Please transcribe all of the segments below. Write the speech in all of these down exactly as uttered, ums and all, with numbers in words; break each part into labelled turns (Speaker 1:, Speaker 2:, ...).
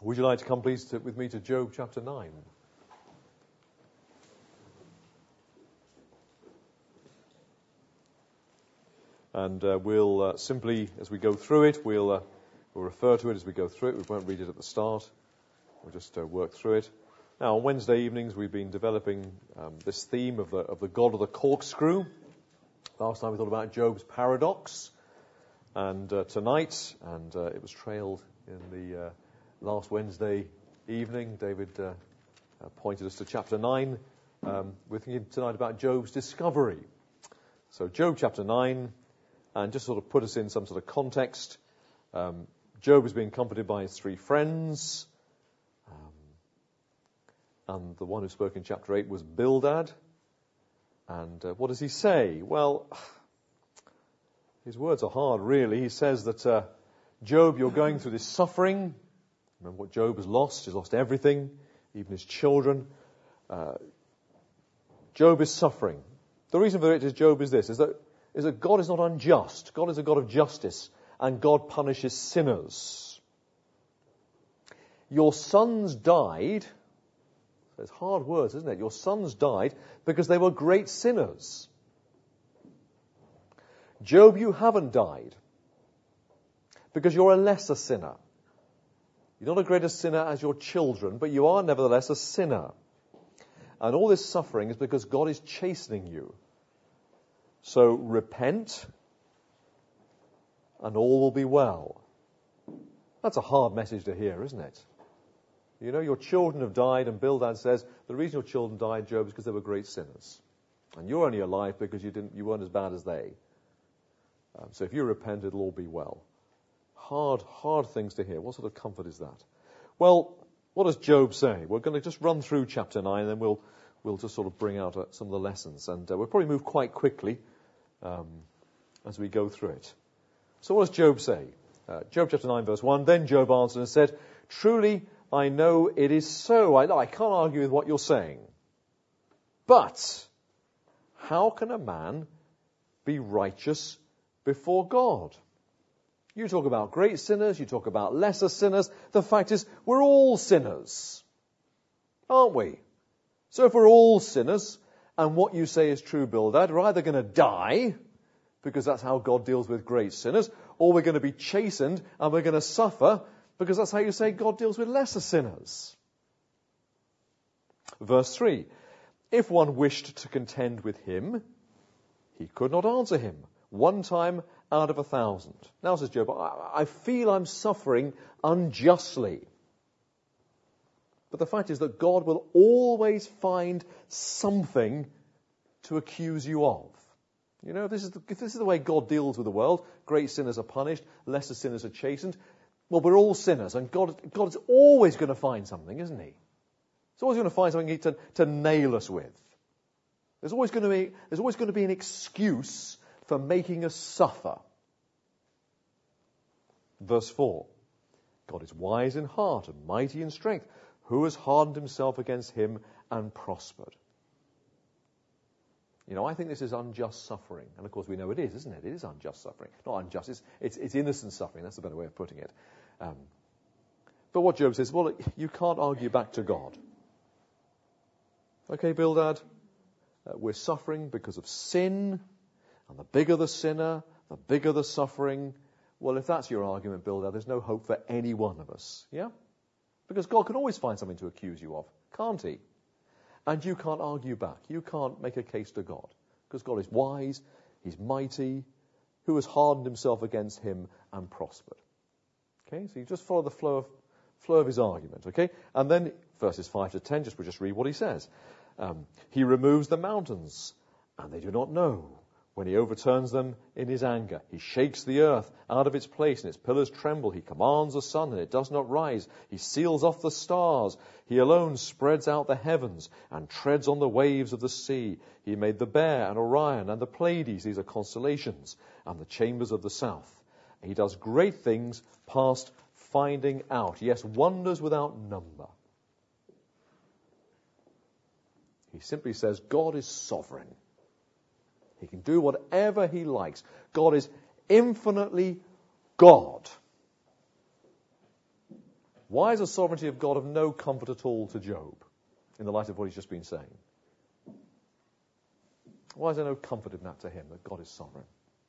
Speaker 1: Would you like to come, please, to, with me to Job chapter nine? And uh, we'll uh, simply, as we go through it, we'll, uh, we'll refer to it as we go through it. We won't read it at the start. We'll just uh, work through it. Now, on Wednesday evenings, we've been developing um, this theme of the, of the God of the corkscrew. Last time we thought about Job's paradox. And uh, tonight, and uh, it was trailed in the uh, last Wednesday evening, David uh, uh, pointed us to chapter nine. Um, we're thinking tonight about Job's discovery. So Job chapter nine, and just sort of put us in some sort of context. Um, Job is being comforted by his three friends. Um, and the one who spoke in chapter eight was Bildad. And uh, what does he say? Well, his words are hard, really. He says that, uh, Job, you're going through this suffering. Remember what Job has lost. He's lost everything, even his children. Uh, Job is suffering. The reason for it is Job is this, is that, is that God is not unjust. God is a God of justice, and God punishes sinners. Your sons died. It's hard words, isn't it? Your sons died because they were great sinners. Job, you haven't died because you're a lesser sinner. You're not a greater sinner as your children, but you are nevertheless a sinner. And all this suffering is because God is chastening you. So repent, and all will be well. That's a hard message to hear, isn't it? You know, your children have died, and Bildad says, the reason your children died, Job, is because they were great sinners. And you're only alive because you didn't, you weren't as bad as they. Um, so if you repent, it'll all be well. Hard, hard things to hear. What sort of comfort is that? Well, what does Job say? We're going to just run through chapter nine, and then we'll we'll just sort of bring out uh, some of the lessons. And uh, we'll probably move quite quickly um, as we go through it. So what does Job say? Uh, Job chapter nine, verse one, Then Job answered and said, Truly, I know it is so. I, I can't argue with what you're saying. But how can a man be righteous before God? You talk about great sinners, you talk about lesser sinners. The fact is, we're all sinners, aren't we? So if we're all sinners, and what you say is true, Bildad, we're either going to die, because that's how God deals with great sinners, or we're going to be chastened, and we're going to suffer, because that's how you say God deals with lesser sinners. Verse three, If one wished to contend with him, he could not answer him. One time out of a thousand. Now, says Job, I, I feel I'm suffering unjustly. But the fact is that God will always find something to accuse you of. You know, if this is the, if this is the way God deals with the world, great sinners are punished, lesser sinners are chastened. Well, we're all sinners, and God, God is always going to find something, isn't he? He's always going to find something to, to nail us with. There's always going to be, there's always going to be an excuse for making us suffer. Verse four, God is wise in heart and mighty in strength. Who has hardened himself against him and prospered? You know, I think this is unjust suffering. And of course we know it is, isn't it? It is unjust suffering. Not unjust, it's, it's, it's innocent suffering. That's a better way of putting it. Um, but what Job says, well, you can't argue back to God. Okay, Bildad, uh, we're suffering because of sin. And the bigger the sinner, the bigger the suffering. Well, if that's your argument, Bildad, there's no hope for any one of us. Yeah? Because God can always find something to accuse you of, can't he? And you can't argue back. You can't make a case to God. Because God is wise, he's mighty, who has hardened himself against him and prospered. Okay, so you just follow the flow of flow of his argument, okay? And then verses five to ten, just we'll just read what he says. Um, he removes the mountains, and they do not know. When he overturns them in his anger, he shakes the earth out of its place, and its pillars tremble. He commands the sun, and it does not rise. He seals off the stars. He alone spreads out the heavens and treads on the waves of the sea. He made the Bear and Orion and the Pleiades. These are constellations, and the chambers of the south. He does great things past finding out. Yes, wonders without number. He simply says, God is sovereign. He can do whatever he likes. God is infinitely God. Why is the sovereignty of God of no comfort at all to Job, in the light of what he's just been saying? Why is there no comfort in that to him, that God is sovereign?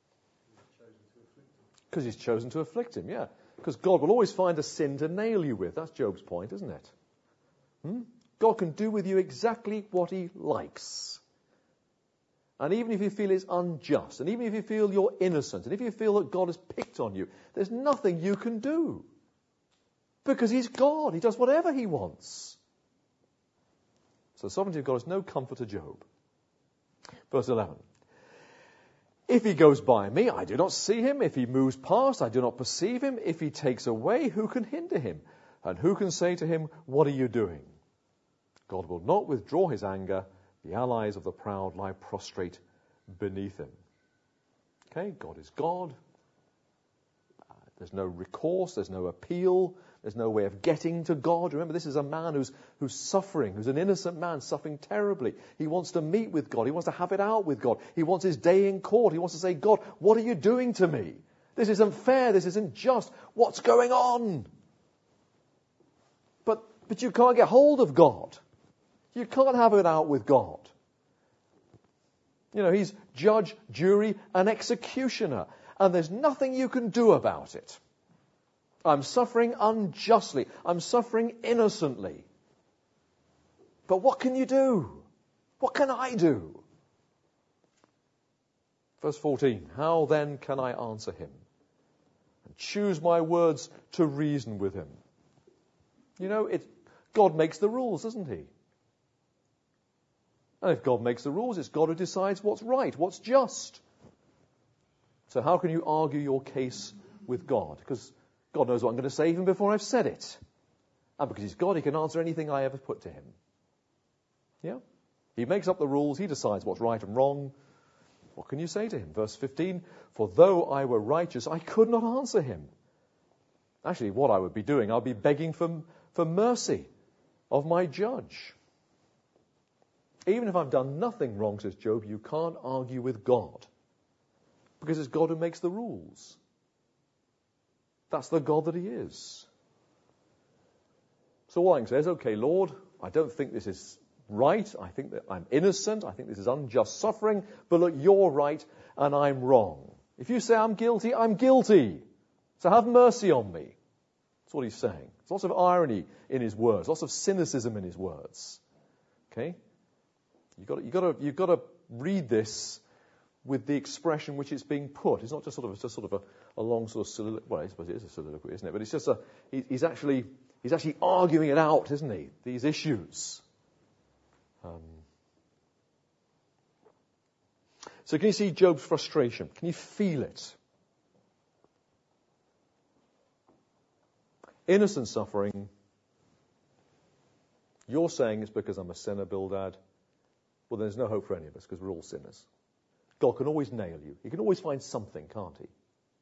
Speaker 1: Because he's chosen to afflict him, yeah. Because God will always find a sin to nail you with. That's Job's point, isn't it? Hmm? God can do with you exactly what he likes. And even if you feel it's unjust, and even if you feel you're innocent, and if you feel that God has picked on you, there's nothing you can do. Because he's God. He does whatever he wants. So the sovereignty of God is no comfort to Job. Verse eleven. If he goes by me, I do not see him. If he moves past, I do not perceive him. If he takes away, who can hinder him? And who can say to him, what are you doing? God will not withdraw his anger. The allies of the proud lie prostrate beneath him. Okay, God is God. Uh, there's no recourse. There's no appeal. There's no way of getting to God. Remember, this is a man who's, who's suffering, who's an innocent man suffering terribly. He wants to meet with God. He wants to have it out with God. He wants his day in court. He wants to say, God, what are you doing to me? This isn't fair. This isn't just. What's going on? But, but you can't get hold of God. You can't have it out with God. You know, he's judge, jury, and executioner. And there's nothing you can do about it. I'm suffering unjustly. I'm suffering innocently. But what can you do? What can I do? Verse fourteen. How then can I answer him and choose my words to reason with him? You know, it, God makes the rules, doesn't he? And if God makes the rules, it's God who decides what's right, what's just. So how can you argue your case with God? Because God knows what I'm going to say even before I've said it. And because he's God, he can answer anything I ever put to him. Yeah? He makes up the rules. He decides what's right and wrong. What can you say to him? Verse fifteen, for though I were righteous, I could not answer him. Actually, what I would be doing, I'd be begging for, for mercy of my judge. Even if I've done nothing wrong, says Job, you can't argue with God. Because it's God who makes the rules. That's the God that he is. So all I can say is, okay, Lord, I don't think this is right. I think that I'm innocent. I think this is unjust suffering. But look, you're right and I'm wrong. If you say I'm guilty, I'm guilty. So have mercy on me. That's what he's saying. There's lots of irony in his words, lots of cynicism in his words. Okay? You've got to, you've got to, you've got to read this with the expression which it's being put. It's not just sort of, it's just sort of a, a long sort of soliloquy. Well, I suppose it is a soliloquy, isn't it? But it's just a, he, he's actually, he's actually arguing it out, isn't he? These issues. Um, so can you see Job's frustration? Can you feel it? Innocent suffering. You're saying it's because I'm a sinner, Bildad. Well, there's no hope for any of us because we're all sinners. God can always nail you. He can always find something, can't he?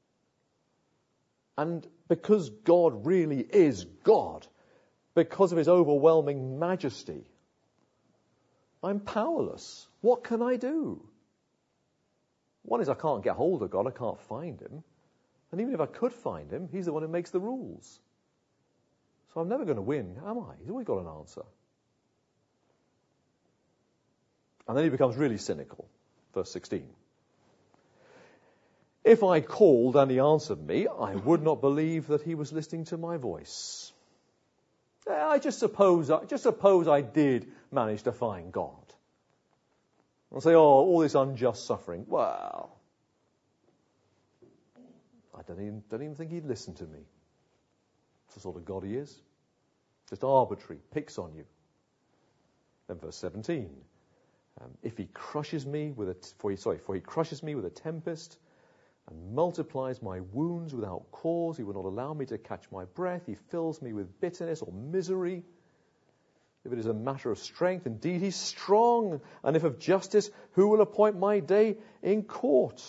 Speaker 1: And because God really is God, because of his overwhelming majesty, I'm powerless. What can I do? One is I can't get hold of God. I can't find him. And even if I could find him, he's the one who makes the rules. So I'm never going to win, am I? He's always got an answer. And then he becomes really cynical. Verse sixteen. If I called and he answered me, I would not believe that he was listening to my voice. I just suppose, I just suppose I did manage to find God. I'll say, oh, all this unjust suffering. Well, I don't even, don't even think he'd listen to me. That's the sort of God he is. Just arbitrary, picks on you. Then verse seventeen. Um, if he crushes me with a, for he, sorry, for he crushes me with a tempest and multiplies my wounds without cause, he will not allow me to catch my breath. He fills me with bitterness or misery. If it is a matter of strength, indeed he's strong. And if of justice, who will appoint my day in court?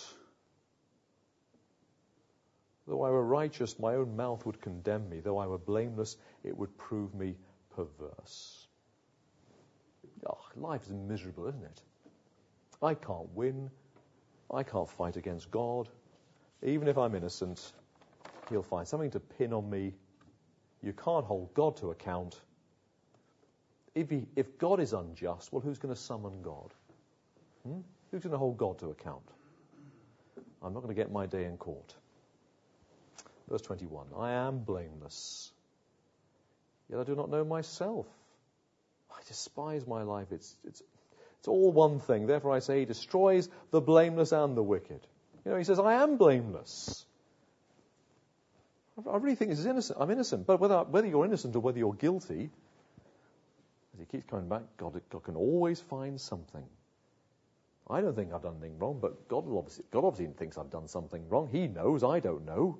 Speaker 1: Though I were righteous, my own mouth would condemn me. Though I were blameless, it would prove me perverse. Oh, life is miserable, isn't it? I can't win. I can't fight against God. Even if I'm innocent, he'll find something to pin on me. You can't hold God to account. If, he, if God is unjust, well, who's going to summon God? Hmm? Who's going to hold God to account? I'm not going to get my day in court. Verse twenty-one, I am blameless, yet I do not know myself. I despise my life. It's, it's, it's all one thing. Therefore I say he destroys the blameless and the wicked. You know, he says, I am blameless. I really think this is innocent. I'm innocent. But whether, whether you're innocent or whether you're guilty, as he keeps coming back, God, God can always find something. I don't think I've done anything wrong, but God obviously, God obviously thinks I've done something wrong. He knows, I don't know.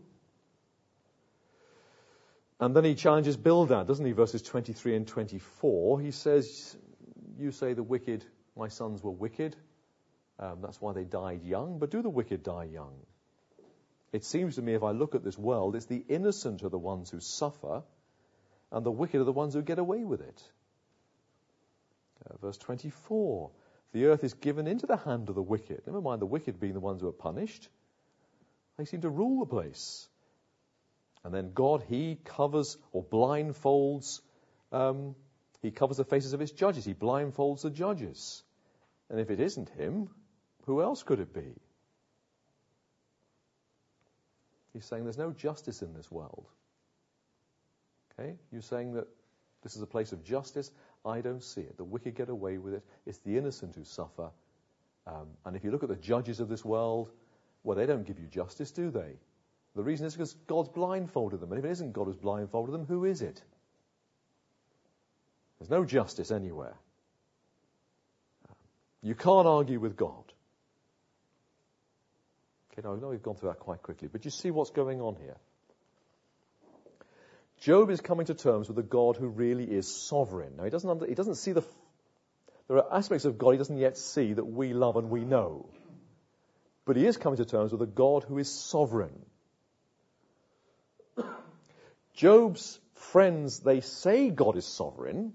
Speaker 1: And then he challenges Bildad, doesn't he? Verses twenty-three and twenty-four. He says, you say the wicked, my sons were wicked. Um, that's why they died young. But do the wicked die young? It seems to me, if I look at this world, it's the innocent are the ones who suffer, and the wicked are the ones who get away with it. Uh, verse twenty-four. The earth is given into the hand of the wicked. Never mind the wicked being the ones who are punished. They seem to rule the place. And then God, he covers or blindfolds, um, he covers the faces of his judges. He blindfolds the judges. And if it isn't him, who else could it be? He's saying there's no justice in this world. Okay? You're saying that this is a place of justice. I don't see it. The wicked get away with it. It's the innocent who suffer. Um, and if you look at the judges of this world, well, they don't give you justice, do they? The reason is because God's blindfolded them. And if it isn't God who's blindfolded them, who is it? There's no justice anywhere. You can't argue with God. Okay, now I know we've gone through that quite quickly, but you see what's going on here. Job is coming to terms with a God who really is sovereign. Now, he doesn't, under, he doesn't see the... There are aspects of God he doesn't yet see that we love and we know. But he is coming to terms with a God who is sovereign. Job's friends, they say God is sovereign,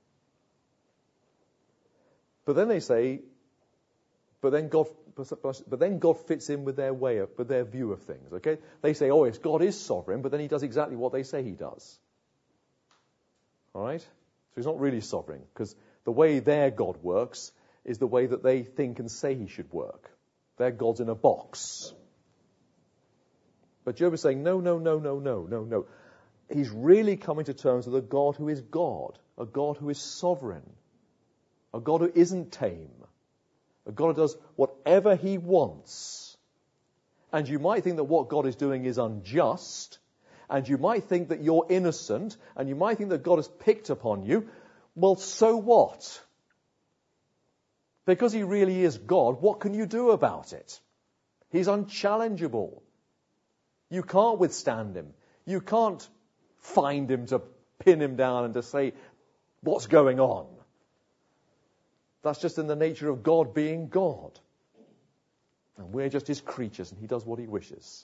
Speaker 1: but then they say, but then God, but then God fits in with their way of, with their view of things. Okay, they say, oh, yes, God is sovereign, but then he does exactly what they say he does. All right, so he's not really sovereign because the way their God works is the way that they think and say he should work. Their God's in a box. But Job is saying, no, no, no, no, no, no, no. He's really coming to terms with a God who is God, a God who is sovereign, a God who isn't tame, a God who does whatever he wants. And you might think that what God is doing is unjust, and you might think that you're innocent, and you might think that God has picked upon you. Well, so what? Because he really is God, what can you do about it? He's unchallengeable. You can't withstand him. You can't find him to pin him down and to say, what's going on? That's just in the nature of God being God. And we're just his creatures, and he does what he wishes.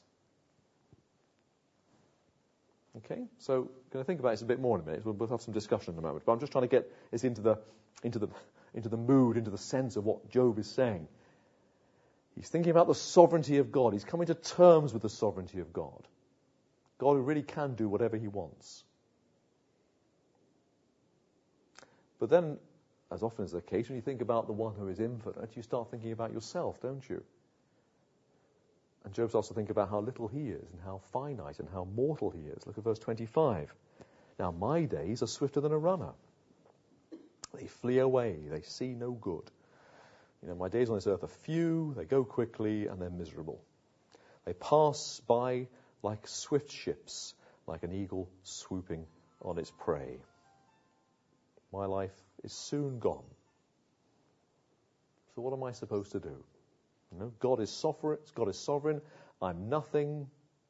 Speaker 1: Okay, so I'm going to think about this a bit more in a minute. We'll, we'll have some discussion in a moment. But I'm just trying to get us into the, into the, into the mood, into the sense of what Job is saying. He's thinking about the sovereignty of God. He's coming to terms with the sovereignty of God. God who really can do whatever he wants. But then, as often is the case, when you think about the one who is infinite, you start thinking about yourself, don't you? And Job starts to think about how little he is and how finite and how mortal he is. Look at verse twenty-five. Now my days are swifter than a runner. They flee away. They see no good. You know, my days on this earth are few. They go quickly and they're miserable. They pass by like swift ships, like an eagle swooping on its prey. My life is soon gone. So what am I supposed to do? You know, God is sovereign. God is sovereign. I'm nothing.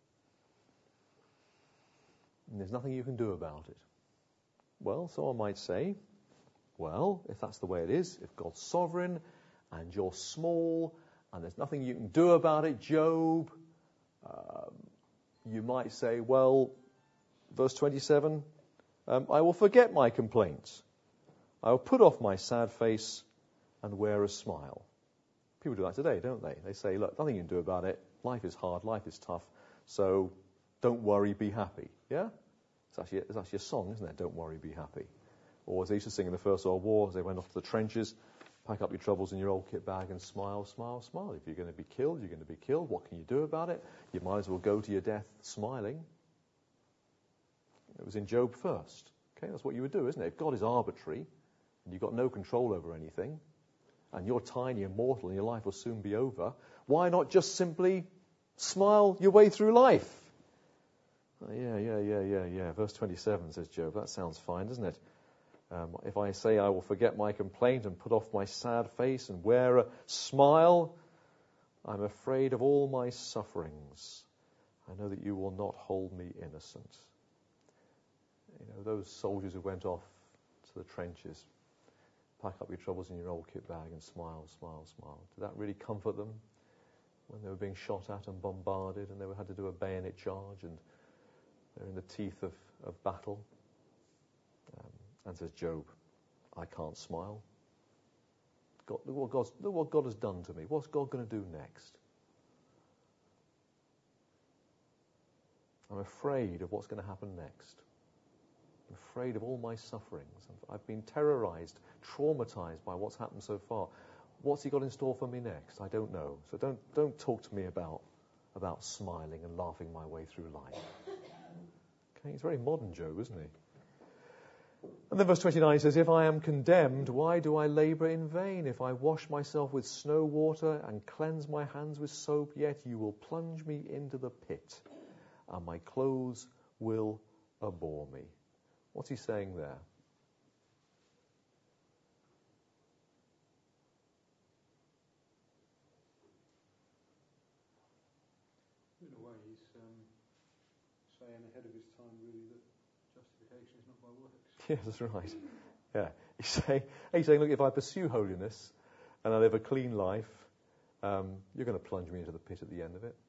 Speaker 1: And there's nothing you can do about it. Well, someone might say, well, if that's the way it is, if God's sovereign and you're small and there's nothing you can do about it, Job, um, you might say, well, verse twenty-seven, um, I will forget my complaints. I will put off my sad face and wear a smile. People do that today, don't they? They say, look, nothing you can do about it. Life is hard. Life is tough. So don't worry, be happy. Yeah? It's actually, it's actually a song, isn't it? Don't worry, be happy. Or as they used to sing in the First World War, as they went off to the trenches, pack up your troubles in your old kit bag and smile, smile, smile. If you're going to be killed, you're going to be killed. What can you do about it? You might as well go to your death smiling. It was in Job first. Okay, that's what you would do, isn't it? If God is arbitrary, and you've got no control over anything, and you're tiny and mortal and your life will soon be over, why not just simply smile your way through life? Oh, yeah, yeah, yeah, yeah, yeah. Verse twenty-seven says Job. That sounds fine, doesn't it? Um, if I say I will forget my complaint and put off my sad face and wear a smile, I'm afraid of all my sufferings. I know that you will not hold me innocent. You know, those soldiers who went off to the trenches, pack up your troubles in your old kit bag and smile, smile, smile. Did that really comfort them when they were being shot at and bombarded and they had to do a bayonet charge and they're in the teeth of, of battle? Um, and says Job, I can't smile. God, look, what God's, look what God has done to me. What's God going to do next? I'm afraid of what's going to happen next. I'm afraid of all my sufferings. I've been terrorized, traumatized by what's happened so far. What's he got in store for me next? I don't know. So don't don't talk to me about about smiling and laughing my way through life. Okay, he's very modern, Job, isn't he? And then verse twenty-nine says, if I am condemned, why do I labor in vain? If I wash myself with snow water and cleanse my hands with soap, yet you will plunge me into the pit, and my clothes will abhor me. What's he saying there?
Speaker 2: In a way, he's um, saying ahead of his time, really, that justification is not by works.
Speaker 1: Yes, that's right. Yeah, he's saying, he's saying, look, if I pursue holiness and I live a clean life, um, you're going to plunge me into the pit at the end of it.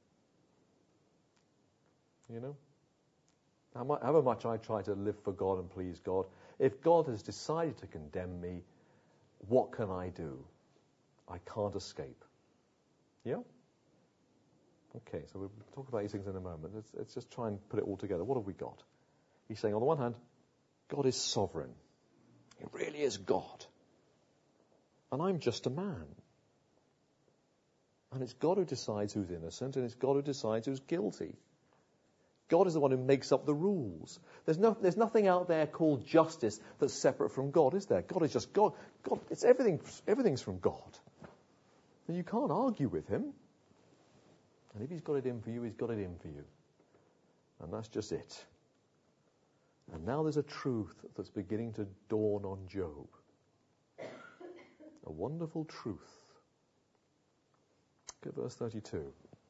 Speaker 1: You know? However much I try to live for God and please God, if God has decided to condemn me, what can I do? I can't escape. Yeah? Okay, so we'll talk about these things in a moment. Let's, let's just try and put it all together. What have we got? He's saying, on the one hand, God is sovereign. He really is God. And I'm just a man. And it's God who decides who's innocent, and it's God who decides who's guilty. God is the one who makes up the rules. There's no, there's nothing out there called justice that's separate from God, is there? God is just God. God, it's everything. Everything's from God. And you can't argue with him. And if he's got it in for you, he's got it in for you. And that's just it. And now there's a truth that's beginning to dawn on Job. A wonderful truth. Look at verse thirty-two.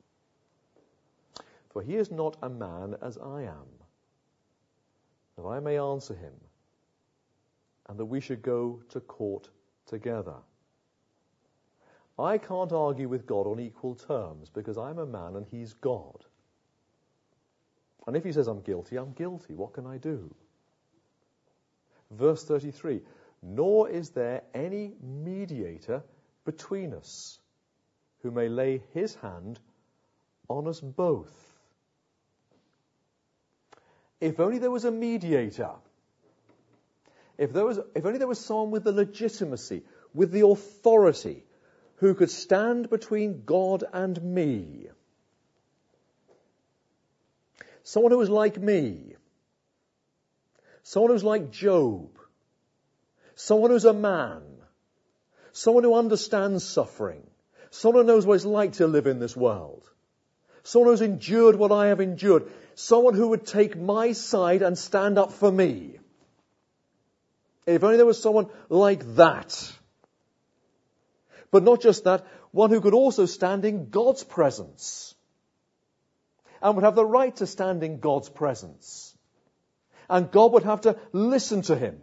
Speaker 1: For he is not a man as I am, that I may answer him, and that we should go to court together. I can't argue with God on equal terms, because I'm a man and he's God. And if he says I'm guilty, I'm guilty. What can I do? Verse thirty-three, nor is there any mediator between us who may lay his hand on us both. If only there was a mediator. If there was, if only there was someone with the legitimacy, with the authority, who could stand between God and me. Someone who was like me. Someone who's like Job. Someone who's a man. Someone who understands suffering. Someone who knows what it's like to live in this world. Someone who's endured what I have endured. Someone who would take my side and stand up for me. If only there was someone like that. But not just that, one who could also stand in God's presence. And would have the right to stand in God's presence. And God would have to listen to him.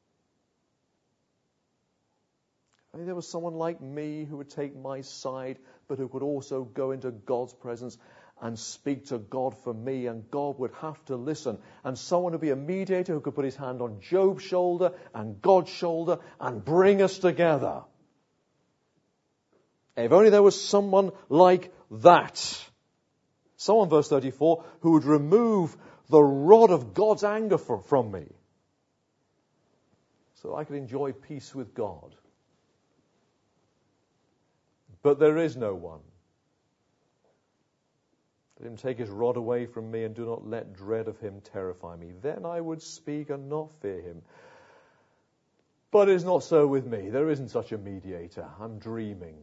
Speaker 1: I mean, there was someone like me who would take my side, but who could also go into God's presence and speak to God for me, and God would have to listen. And someone would be a mediator who could put his hand on Job's shoulder and God's shoulder and bring us together. If only there was someone like that. Someone, verse thirty-four, who would remove the rod of God's anger for, from me, so that I could enjoy peace with God. But there is no one. Let him take his rod away from me, and do not let dread of him terrify me. Then I would speak and not fear him. But it is not so with me. There isn't such a mediator. I'm dreaming.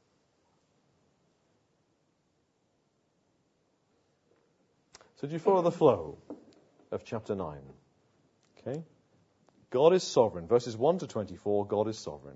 Speaker 1: So do you follow the flow of chapter nine? Okay. God is sovereign. Verses one to twenty-four, God is sovereign.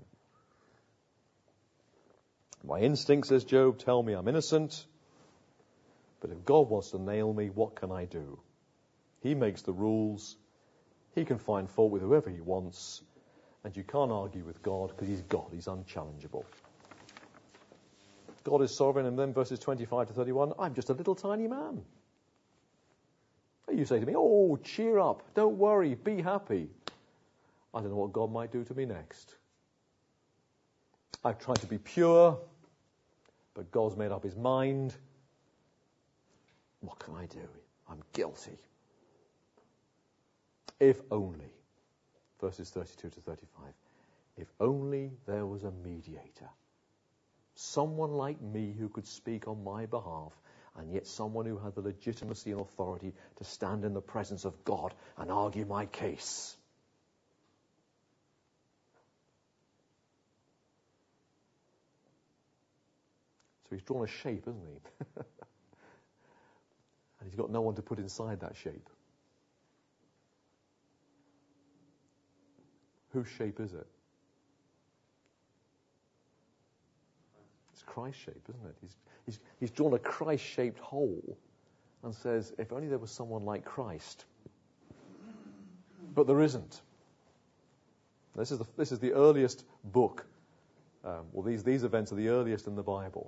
Speaker 1: My instinct, says Job, tell me I'm innocent. But if God wants to nail me, what can I do? He makes the rules. He can find fault with whoever he wants. And you can't argue with God because he's God. He's unchallengeable. God is sovereign. And then verses twenty-five to thirty-one, I'm just a little tiny man. You say to me, oh, cheer up. Don't worry. Be happy. I don't know what God might do to me next. I've tried to be pure, but God's made up his mind. What can I do? I'm guilty. If only, verses thirty-two to thirty-five, if only there was a mediator, someone like me who could speak on my behalf, and yet someone who had the legitimacy and authority to stand in the presence of God and argue my case. So he's drawn a shape, hasn't he? And he's got no one to put inside that shape. Whose shape is it? It's Christ's shape, isn't it? He's, he's, he's drawn a Christ-shaped hole and says, if only there was someone like Christ. But there isn't. This is the, this is the earliest book. Um, well, these, these events are the earliest in the Bible.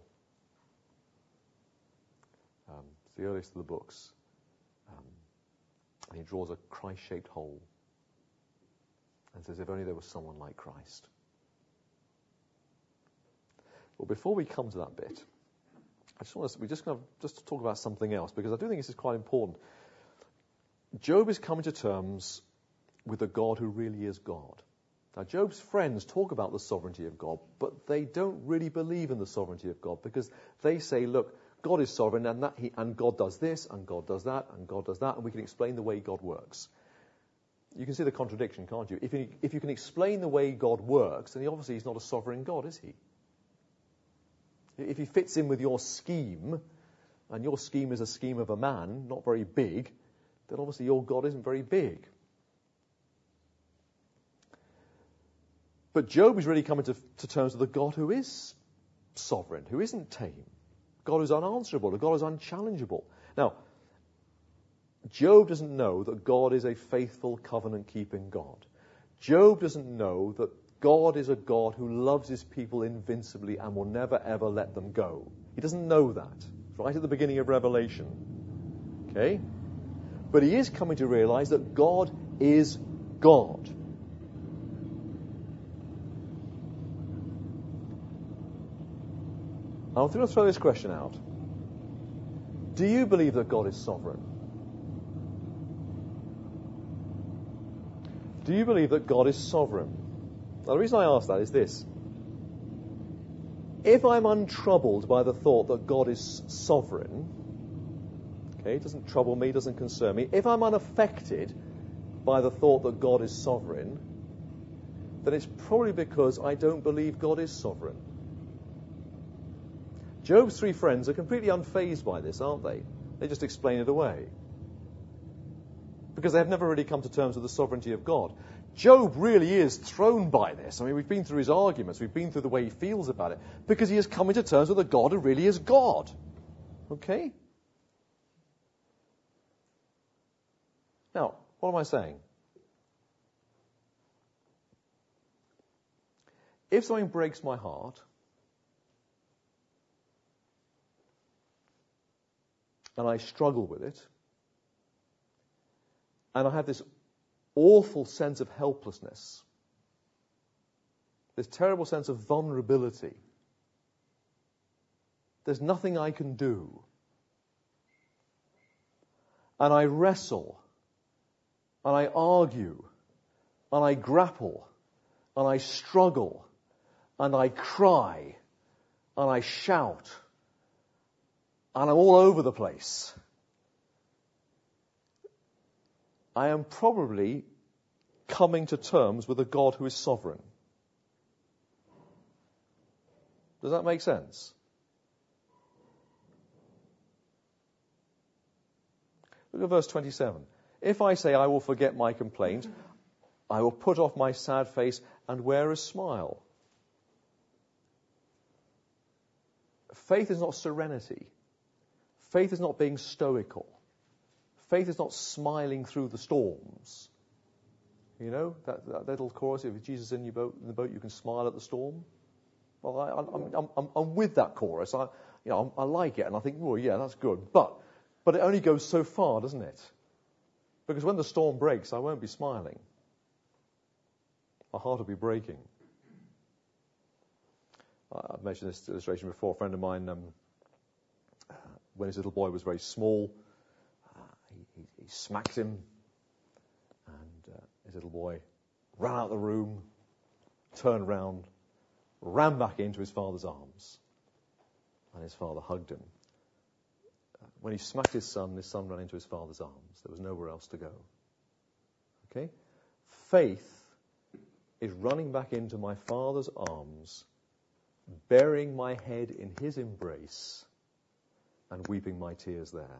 Speaker 1: Um, it's the earliest of the books. Um, and he draws a Christ-shaped hole and says, if only there was someone like Christ. Well, before we come to that bit, I just want to, we just kind of just to talk about something else, because I do think this is quite important. Job is coming to terms with a God who really is God. Now, Job's friends talk about the sovereignty of God, but they don't really believe in the sovereignty of God, because they say, look, God is sovereign, and that he, and God does this, and God does that, and God does that, and we can explain the way God works. You can see the contradiction, can't you? If you, if you can explain the way God works, then he obviously is not a sovereign God, is he? If he fits in with your scheme, and your scheme is a scheme of a man, not very big, then obviously your God isn't very big. But Job is really coming to, to terms with a God who is sovereign, who isn't tame, God who's unanswerable, a God who's unchallengeable. Now, Job doesn't know that God is a faithful, covenant-keeping God. Job doesn't know that God is a God who loves his people invincibly and will never, ever let them go. He doesn't know that. It's right at the beginning of Revelation. Okay? But he is coming to realize that God is God. I'm going to throw this question out. Do you believe that God is sovereign? Do you believe that God is sovereign? Now, the reason I ask that is this. If I'm untroubled by the thought that God is sovereign, okay, it doesn't trouble me, doesn't concern me. If I'm unaffected by the thought that God is sovereign, then it's probably because I don't believe God is sovereign. Job's three friends are completely unfazed by this, aren't they? They just explain it away. Because they have never really come to terms with the sovereignty of God. Job really is thrown by this. I mean, we've been through his arguments. We've been through the way he feels about it. Because he has come into terms with a God who really is God. Okay? Now, what am I saying? If something breaks my heart, and I struggle with it, and I have this awful sense of helplessness, this terrible sense of vulnerability, there's nothing I can do, and I wrestle, and I argue, and I grapple, and I struggle, and I cry, and I shout, and I'm all over the place, I am probably coming to terms with a God who is sovereign. Does that make sense? Look at verse twenty-seven. If I say I will forget my complaint, I will put off my sad face and wear a smile. Faith is not serenity. Faith is not being stoical. Faith is not smiling through the storms. You know, that, that little chorus, if Jesus is in your boat, in the boat, you can smile at the storm. Well, I, I'm, I'm, I'm, I'm with that chorus. I, you know, I like it, and I think, well, yeah, that's good. But, but it only goes so far, doesn't it? Because when the storm breaks, I won't be smiling. My heart will be breaking. I've mentioned this illustration before. A friend of mine, um, when his little boy was very small, uh, he, he, he smacked him, and uh, his little boy ran out of the room, turned round, ran back into his father's arms, and his father hugged him. When he smacked his son, his son ran into his father's arms. There was nowhere else to go. Okay? Faith is running back into my father's arms, burying my head in his embrace, and weeping my tears there.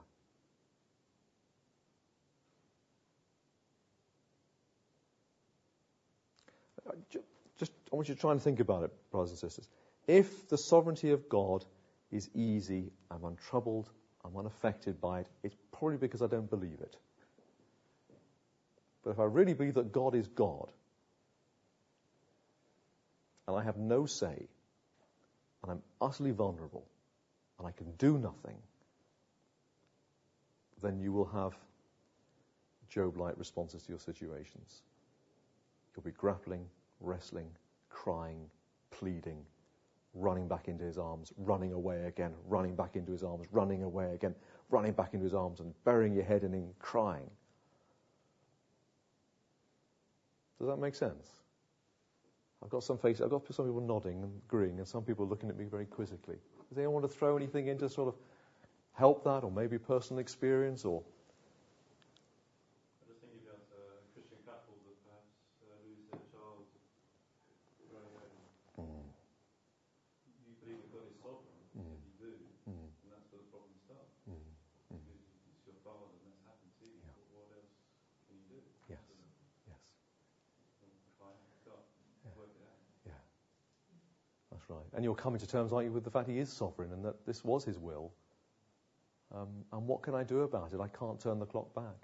Speaker 1: Just, I want you to try and think about it, brothers and sisters. If the sovereignty of God is easy, I'm untroubled, I'm unaffected by it, it's probably because I don't believe it. But if I really believe that God is God, and I have no say, and I'm utterly vulnerable, and I can do nothing, then you will have Job-like responses to your situations. You'll be grappling, wrestling, crying, pleading, running back into his arms, running away again, running back into his arms, running away again, running back into his arms, and burying your head in him, crying. Does that make sense? I've got some faces, I've got some people nodding and agreeing, and some people looking at me very quizzically. Does anyone want to throw anything in to sort of help that, or maybe personal experience, or?
Speaker 3: I just think about a Christian couple that perhaps uh, lose their child very early.
Speaker 1: Mm.
Speaker 3: You believe that God is sovereign,
Speaker 1: Mm.
Speaker 3: if you do,
Speaker 1: Mm.
Speaker 3: and that's where the problems start.
Speaker 1: Mm. Mm.
Speaker 3: Because it's your father and that's happened to you.
Speaker 1: Yeah.
Speaker 3: What else can you do?
Speaker 1: Yes.
Speaker 3: So,
Speaker 1: Yes.
Speaker 3: try God,
Speaker 1: Yeah.
Speaker 3: work it out.
Speaker 1: Yeah. That's right. And you're coming to terms, aren't you, with the fact he is sovereign and that this was his will. Um, and what can I do about it? I can't turn the clock back.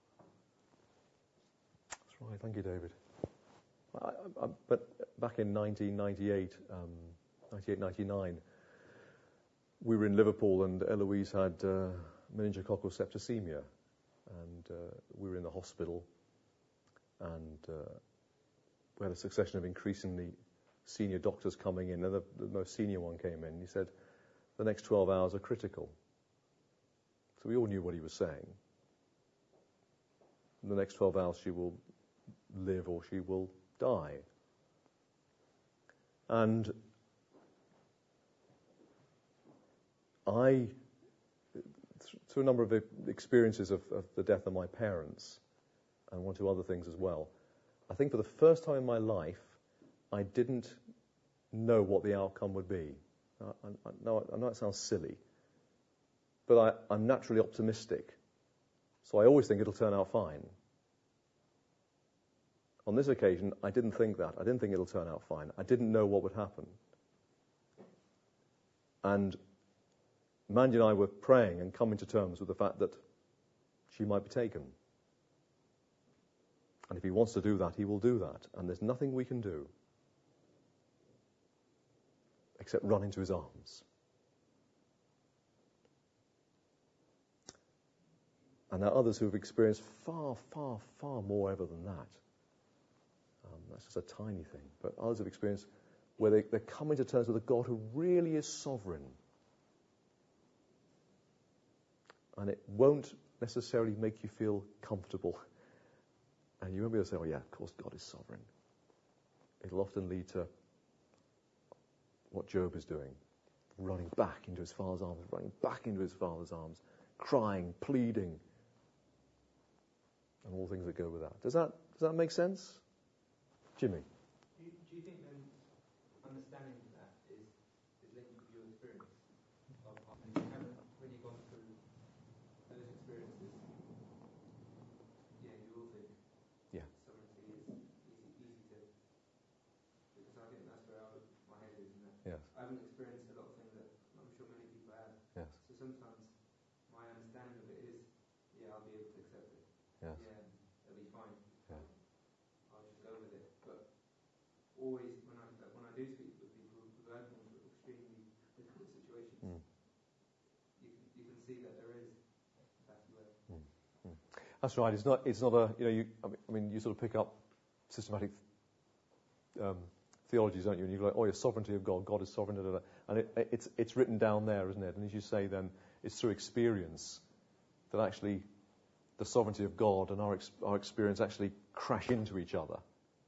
Speaker 1: That's right. Thank you, David. I, I, I, but back in nineteen ninety-eight, um, ninety-eight ninety-nine, we were in Liverpool and Eloise had uh, meningococcal septicemia. And uh, we were in the hospital. And uh, we had a succession of increasingly senior doctors coming in. And the, the most senior one came in. He said, the next twelve hours are critical. So we all knew what he was saying. In the next twelve hours, she will live or she will die. And I, through a number of experiences of, of the death of my parents, and one or two other things as well, I think for the first time in my life, I didn't know what the outcome would be. I, I, I, know, I know it sounds silly, but I, I'm naturally optimistic. So I always think it'll turn out fine. On this occasion, I didn't think that. I didn't think it'll turn out fine. I didn't know what would happen. And Mandy and I were praying and coming to terms with the fact that she might be taken. And if he wants to do that, he will do that. And there's nothing we can do except run into his arms. And there are others who have experienced far, far, far more ever than that. Um, that's just a tiny thing. But others have experienced where they, they're coming to terms with a God who really is sovereign. And it won't necessarily make you feel comfortable. And you won't be able to say, oh yeah, of course God is sovereign. It'll often lead to what Job is doing. Running back into his father's arms, running back into his father's arms, crying, pleading, and all things that go with that. Does that does that make sense? Jimmy?
Speaker 4: Do you, do you think then understanding that is, is linked with your experience? Of, and you haven't really gone through those experiences, yeah, you will think
Speaker 1: Yeah.
Speaker 4: sovereignty is easy, easy to, because I think that's where I, my head is in that.
Speaker 1: Yes.
Speaker 4: I haven't experienced a lot of things that I'm sure many people have.
Speaker 1: Yes.
Speaker 4: So sometimes my understanding of it is, yeah, I'll be able to accept it.
Speaker 1: Yes.
Speaker 4: Yeah, it'll be fine.
Speaker 1: Yeah.
Speaker 4: I'll just go with it. But always, when I when I do speak with people who have gone through extremely difficult situations,
Speaker 1: Mm.
Speaker 4: you can you can see that there is that way.
Speaker 1: Mm. Mm. That's right. It's not. It's not a. You know. You. I mean, I mean you sort of pick up systematic um, theologies, don't you? And you go like, oh, your sovereignty of God. God is sovereign. Da, da, da. And it, it's it's written down there, isn't it? And as you say, then it's through experience that actually the sovereignty of God and our ex- our experience actually crash into each other.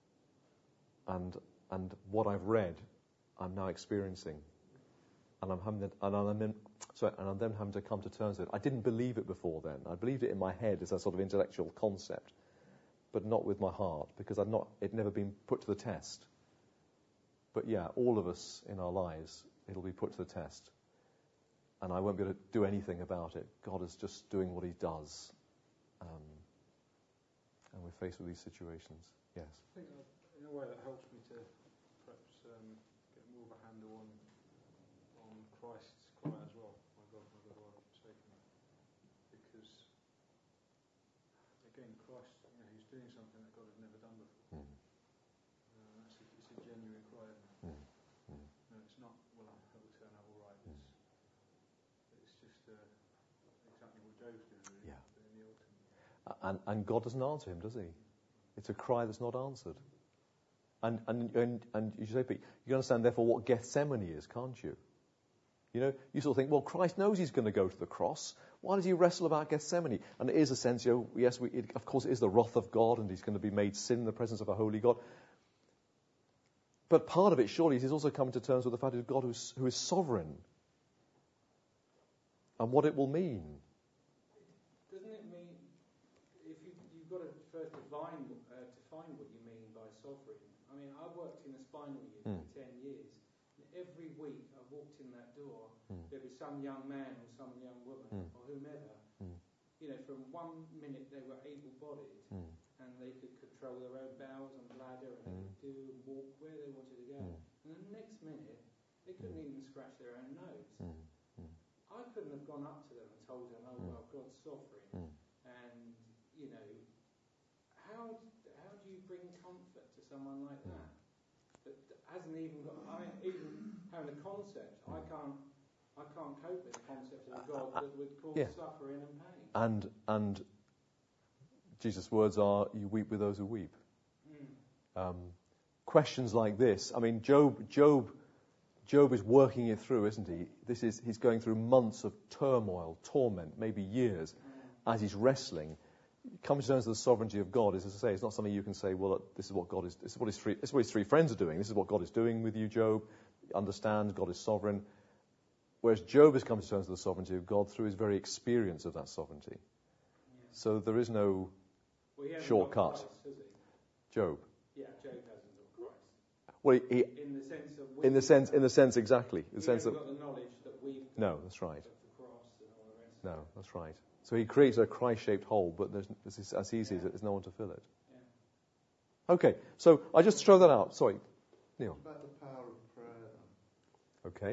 Speaker 1: And and what I've read, I'm now experiencing, and I'm having to, and I'm in, sorry, and I'm then having to come to terms with it. I didn't believe it before then. I believed it in my head as a sort of intellectual concept, but not with my heart, because I'd not it'd never been put to the test. But yeah, all of us in our lives, it'll be put to the test, and I won't be able to do anything about it. God is just doing what He does, um, and we're faced with these situations. Yes.
Speaker 2: I think that, in a way that helps me to perhaps um, get more of a handle on on Christ's cry as well. My God, my God, why have you forsaken me? Because again, Christ, you know, He's doing something that God has never done before.
Speaker 1: Mm.
Speaker 2: Uh, that's a, it's a genuine cry. Isn't it?
Speaker 1: Mm. Mm.
Speaker 2: No, it's not. Well, I will turn out all right.
Speaker 1: Mm.
Speaker 2: It's, it's just uh, exactly what Job's doing, really.
Speaker 1: Yeah.
Speaker 2: But in the ultimate.
Speaker 1: And, and God doesn't answer him, does He? It's a cry that's not answered. And and and, and you say, Pete, you understand, therefore, what Gethsemane is, can't you? You know, you sort of think, well, Christ knows He's going to go to the cross. Why does He wrestle about Gethsemane? And it is a sense, you know, yes, we, it, of course, it is the wrath of God, and He's going to be made sin in the presence of a holy God. But part of it, surely, is He's also coming to terms with the fact that God who's, who is sovereign, and what it will mean.
Speaker 5: Doesn't it mean, if you, you've got to first define, uh, define what you mean by sovereign? I mean, I've worked in a spinal unit
Speaker 1: Mm.
Speaker 5: for ten years. And every week I walked in that door,
Speaker 1: Mm.
Speaker 5: there'd be some young man or some young woman
Speaker 1: Mm.
Speaker 5: or whomever.
Speaker 1: Mm.
Speaker 5: You know, from one minute they were able-bodied
Speaker 1: Mm.
Speaker 5: and they could control their own bowels and bladder and
Speaker 1: Mm.
Speaker 5: they could do and walk where they wanted to go.
Speaker 1: Mm.
Speaker 5: And then the next minute, they couldn't
Speaker 1: Mm.
Speaker 5: even scratch their own nose.
Speaker 1: Mm. Mm.
Speaker 5: I couldn't have gone up to them and told them, oh,
Speaker 1: Mm.
Speaker 5: well, God's sovereign.
Speaker 1: Mm.
Speaker 5: And, you know, how how do you bring comfort to someone like
Speaker 1: Mm.
Speaker 5: that? That hasn't even got, I mean, even having a concept, I can't I can't cope with the concept of a God that would cause
Speaker 1: Yeah.
Speaker 5: suffering and pain.
Speaker 1: And and Jesus' words are, you weep with those who weep.
Speaker 5: Mm.
Speaker 1: Um, questions like this, I mean, Job, Job, Job is working it through, isn't he? This is he's going through months of turmoil, torment, maybe years,
Speaker 5: Mm.
Speaker 1: as he's wrestling. Coming to terms with the sovereignty of God, as I say, it's not something you can say, well, this is what God is. This is what his three. This is what his three friends are doing. This is what God is doing with you, Job. Understand, God is sovereign. Whereas Job has come to terms with the sovereignty of God through his very experience of that sovereignty.
Speaker 5: Yeah.
Speaker 1: So there is no
Speaker 5: Well, he hasn't
Speaker 1: shortcut.
Speaker 5: got Christ, has he?
Speaker 1: Job.
Speaker 5: Yeah, Job hasn't got Christ.
Speaker 1: Well, he,
Speaker 5: In the sense of
Speaker 1: in the sense, in the sense exactly, in
Speaker 5: he
Speaker 1: the sense
Speaker 5: hasn't
Speaker 1: that
Speaker 5: got the knowledge that we've got
Speaker 1: no, that's right.
Speaker 5: of the cross and all the rest.
Speaker 1: No, that's right. So he creates a Christ-shaped hole, but there's, there's, as he sees it, there's no one to fill it.
Speaker 5: Yeah.
Speaker 1: Okay, so I just throw that out. Sorry, Neil.
Speaker 6: What about the power of prayer then?
Speaker 1: Okay.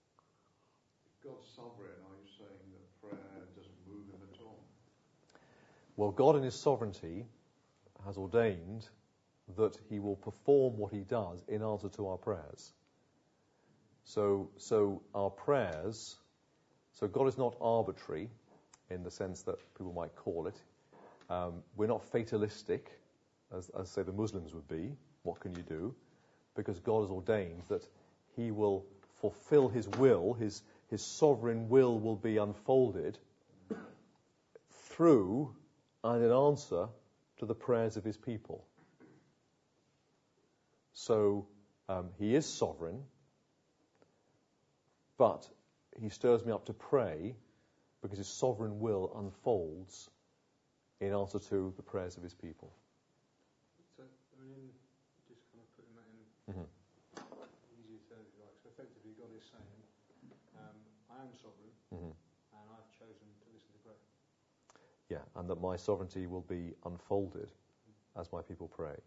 Speaker 6: If God's sovereign, are you saying that prayer doesn't move him at all?
Speaker 1: Well, God in his sovereignty has ordained that he will perform what he does in answer to our prayers. So, so our prayers, so God is not arbitrary in the sense that people might call it. Um, we're not fatalistic, as, as say the Muslims would be. What can you do? Because God has ordained that he will fulfill his will, his, his sovereign will will be unfolded through and in answer to the prayers of his people. So um, he is sovereign, but he stirs me up to pray because his sovereign will unfolds in answer to the prayers of his people.
Speaker 2: So, I mean, just kind of putting that in
Speaker 1: Mm-hmm.
Speaker 2: easier terms, if you like. So effectively, God is saying, um, I am sovereign,
Speaker 1: Mm-hmm.
Speaker 2: and I've chosen to listen to prayer.
Speaker 1: Yeah, and that my sovereignty will be unfolded as my people pray.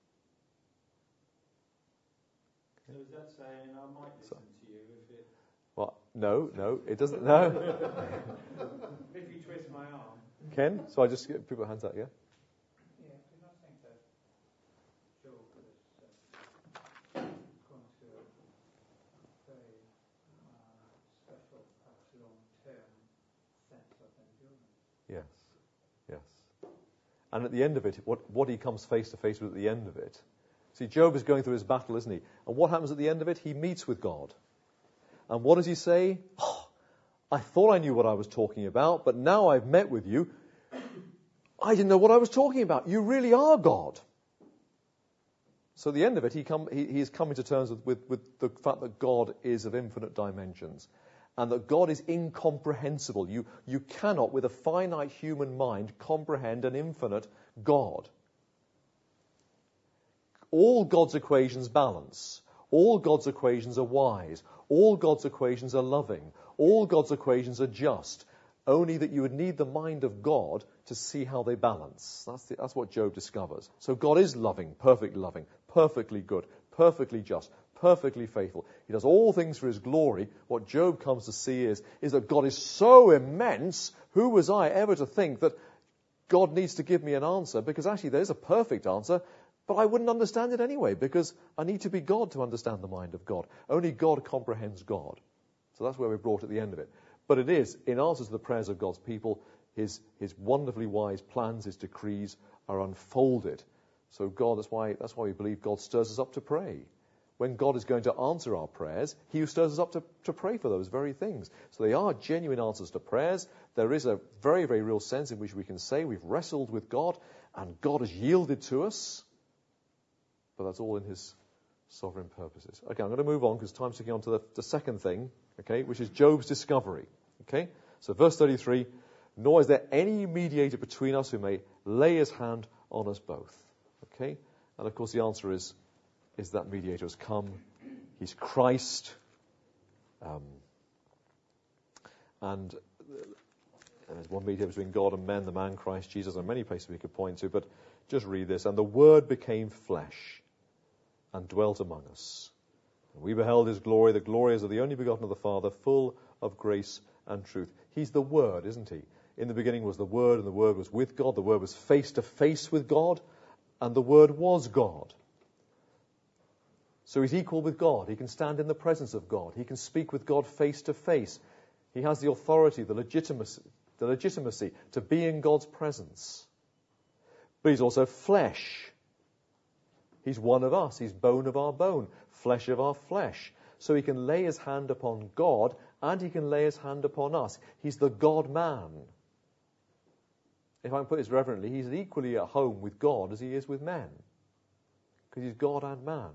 Speaker 3: So is that saying I might listen
Speaker 1: So-
Speaker 3: to you if it
Speaker 1: Well, no, no, it doesn't. No,
Speaker 3: if you twist my arm?
Speaker 1: Ken. So I just get people hands up. Yeah.
Speaker 4: Yeah, do you not think that Job has uh, gone to a very uh, special, perhaps long-term sense of endurance?
Speaker 1: Yes. Yes. And at the end of it, what what he comes face to face with at the end of it. See, Job is going through his battle, isn't he? And what happens at the end of it? He meets with God. And what does he say? Oh, I thought I knew what I was talking about, but now I've met with you. I didn't know what I was talking about. You really are God. So at the end of it, he come, he, he is coming to terms with, with, with the fact that God is of infinite dimensions and that God is incomprehensible. You, you cannot, with a finite human mind, comprehend an infinite God. All God's equations balance. All God's equations are wise. All God's equations are loving. All God's equations are just. Only that you would need the mind of God to see how they balance. That's, the, that's what Job discovers. So God is loving, perfectly loving, perfectly good, perfectly just, perfectly faithful. He does all things for his glory. What Job comes to see is, is that God is so immense. Who was I ever to think that God needs to give me an answer? Because actually there is a perfect answer. But I wouldn't understand it anyway, because I need to be God to understand the mind of God. Only God comprehends God. So that's where we're brought at the end of it. But it is, in answer to the prayers of God's people, his, his wonderfully wise plans, his decrees are unfolded. So God, that's why, that's why we believe God stirs us up to pray. When God is going to answer our prayers, he stirs us up to, to pray for those very things. So they are genuine answers to prayers. There is a very, very real sense in which we can say we've wrestled with God, and God has yielded to us. But that's all in his sovereign purposes. Okay, I'm going to move on because time's ticking on to the, the second thing, okay, which is Job's discovery. Okay, so verse thirty-three, nor is there any mediator between us who may lay his hand on us both. Okay, and of course the answer is, is that mediator has come. He's Christ. Um, and there's one mediator between God and men, the man Christ Jesus. There are many places we could point to, but just read this. And the Word became flesh and dwelt among us. And we beheld his glory, the glory as of the only begotten of the Father, full of grace and truth. He's the Word, isn't he? In the beginning was the Word, and the Word was with God. The Word was face to face with God, and the Word was God. So he's equal with God. He can stand in the presence of God. He can speak with God face to face. He has the authority, the legitimacy, the legitimacy to be in God's presence. But he's also flesh. He's one of us. He's bone of our bone, flesh of our flesh. So he can lay his hand upon God and he can lay his hand upon us. He's the God-man. If I can put this reverently, he's equally at home with God as he is with men. Because he's God and man.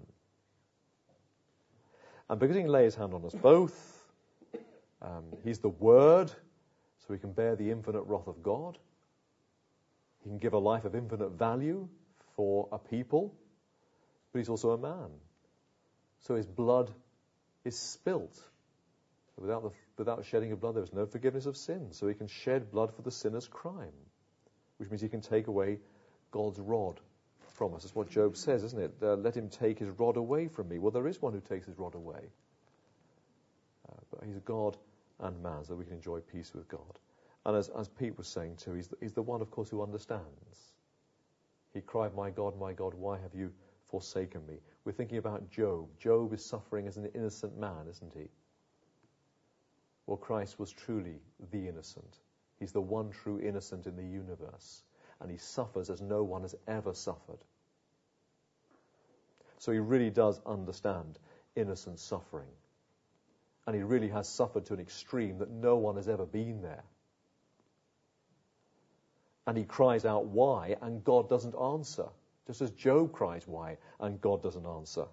Speaker 1: And because he can lay his hand on us both, um, he's the Word, so he can bear the infinite wrath of God. He can give a life of infinite value for a people, but he's also a man. So his blood is spilt. Without, the, without shedding of blood, there is no forgiveness of sin. So he can shed blood for the sinner's crime, which means he can take away God's rod from us. That's what Job says, isn't it? Uh, let him take his rod away from me. Well, there is one who takes his rod away. Uh, but he's God and man, so we can enjoy peace with God. And as, as Pete was saying too, he's the, he's the one, of course, who understands. He cried, my God, my God, why have you forsaken me? We're thinking about Job. Job is suffering as an innocent man, isn't he? Well, Christ was truly the innocent. He's the one true innocent in the universe. And he suffers as no one has ever suffered. So he really does understand innocent suffering. And he really has suffered to an extreme that no one has ever been there. and he cries out why, and God doesn't answer. Just as Job cries why, and God doesn't answer.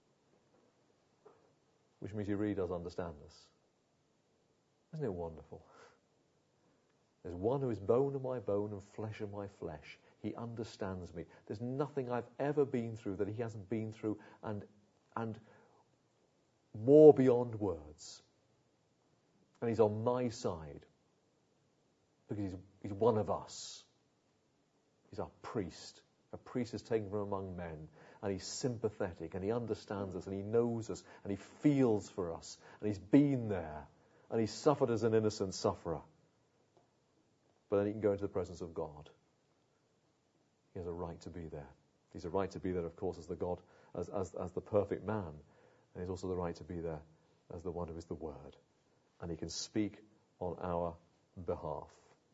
Speaker 1: Which means he really does understand us. Isn't it wonderful? There's one who is bone of my bone and flesh of my flesh. He understands me. There's nothing I've ever been through that he hasn't been through, and and more beyond words. And he's on my side because he's, he's one of us. He's our priest. A priest is taken from among men, and he's sympathetic, and he understands us, and he knows us, and he feels for us, and he's been there, and he's suffered as an innocent sufferer. But then he can go into the presence of God. He has a right to be there. He's a right to be there, of course, as the God, as, as, as the perfect man, and he's also the right to be there as the one who is the Word. And he can speak on our behalf.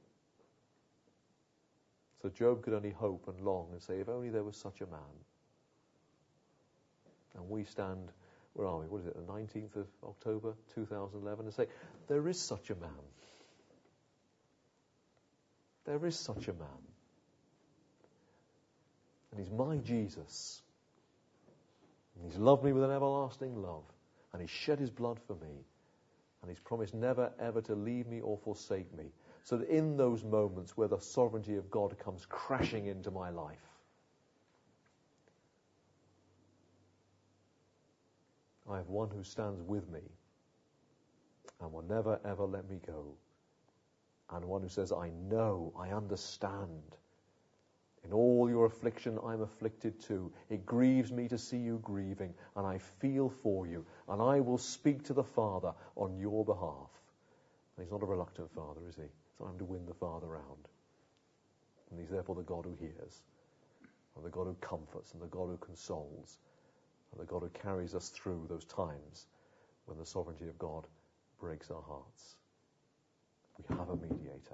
Speaker 1: So Job could only hope and long and say, if only there was such a man. And we stand, where are we? What is it, the nineteenth of October, two thousand eleven, and say, there is such a man. There is such a man. And he's my Jesus. And he's loved me with an everlasting love. And he's shed his blood for me. And he's promised never, ever to leave me or forsake me. So that in those moments where the sovereignty of God comes crashing into my life, I have one who stands with me and will never, ever let me go. And one who says, I know, I understand. In all your affliction, I'm afflicted too. It grieves me to see you grieving, and I feel for you, and I will speak to the Father on your behalf. And he's not a reluctant Father, is he? It's time to win the Father round. And he's therefore the God who hears, and the God who comforts, and the God who consoles, and the God who carries us through those times when the sovereignty of God breaks our hearts. We have a mediator.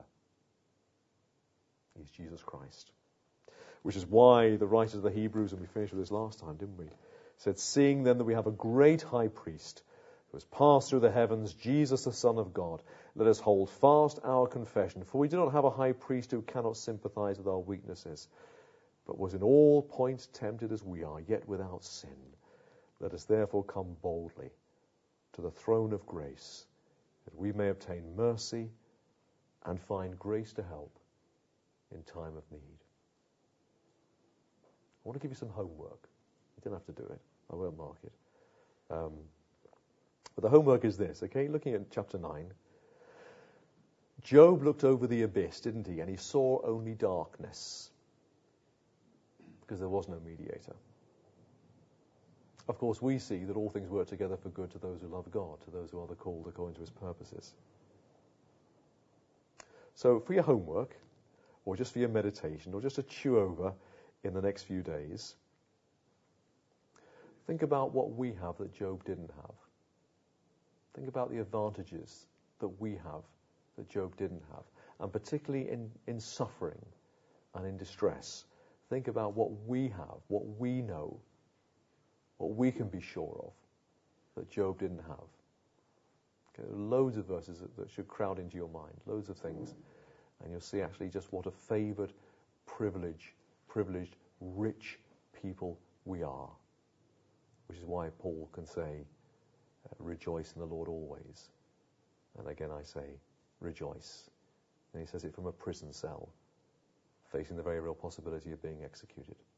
Speaker 1: He's Jesus Christ. Which is why the writers of the Hebrews, and we finished with this last time, didn't we? Said, seeing then that we have a great high priest who has passed through the heavens, Jesus the Son of God, let us hold fast our confession. For we do not have a high priest who cannot sympathize with our weaknesses, but was in all points tempted as we are, yet without sin. Let us therefore come boldly to the throne of grace, that we may obtain mercy and find grace to help in time of need. I want to give you some homework. You don't have to do it. I won't mark it. Um, but the homework is this, okay? Looking at chapter nine. Job looked over the abyss, didn't he? And he saw only darkness. Because there was no mediator. Of course, we see that all things work together for good to those who love God, to those who are the called according to his purposes. So for your homework, or just for your meditation, or just to chew over in the next few days, think about what we have that Job didn't have. Think about the advantages that we have that Job didn't have. And particularly in, in suffering and in distress, think about what we have, what we know, what we can be sure of that Job didn't have. Okay, loads of verses that, that should crowd into your mind, loads of things. And you'll see actually just what a favoured, privileged, privileged, rich people we are. Which is why Paul can say, uh, rejoice in the Lord always. And again I say, rejoice. And he says it from a prison cell, facing the very real possibility of being executed.